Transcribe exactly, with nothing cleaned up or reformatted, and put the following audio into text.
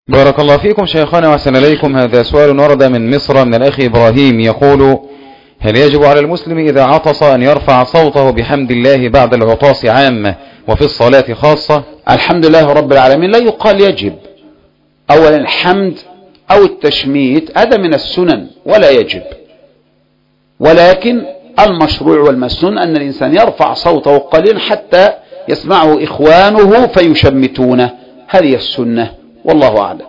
بارك الله فيكم شيخنا وأحسن إليكم. هذا سؤال ورد من مصر من الأخ إبراهيم يقول: هل يجب على المسلم إذا عطس أن يرفع صوته بحمد الله بعد العطاس عامة وفي الصلاة خاصة؟ الحمد لله رب العالمين. لا يقال يجب. أولا الحمد أو التشميت هذا من السنن ولا يجب، ولكن المشروع والمسنون أن الإنسان يرفع صوته قليلا حتى يسمعه إخوانه فيشمتونه، هذه السنة والله أعلم.